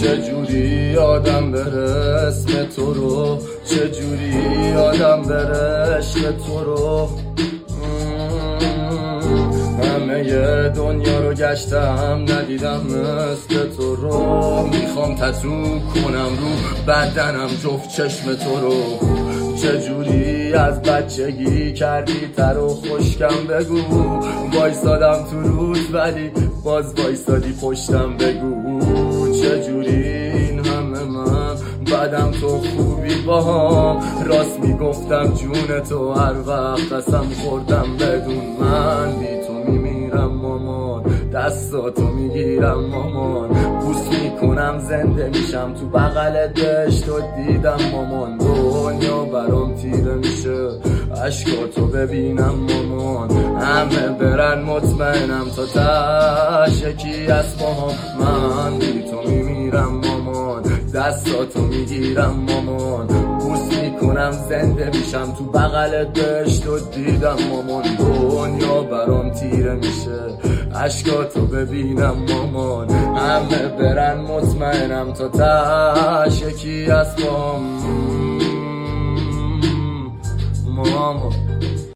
چجوری یادم بره اسم تو رو، چجوری یادم بره عشق تو رو. همه دنیا رو گشتم ندیدم مثل تو رو. میخوام تتو کنم رو بدنم جفت چشم تو رو. چجوری از بچگی کردی تر و خشکم بگو. وایسادم تو رود ولی باز وایسادی پشتم بگو. چجوری این همه من بعدم تو خوبی باهام. راست میگفتم جون تو هر وقت قسم خوردم بدون من. بی تو میمیرم مامان، دستاتو میگیرم مامان. بوس میکنم زنده میشم تو بغلت دشت و دیدم مامان. دنیا برام تیره میشه عشقاتو ببینم مامان. همه برن مطمئنم تا تش یکی از مامان. من بی تو میمیرم مامان، دستاتو میگیرم مامان. بوس میکنم زنده میشم تو بغلت دشت و دیدم مامان. دنیا برام تیره میشه عشقاتو ببینم مامان. همه برن مطمئنم تا تش یکی از مامان.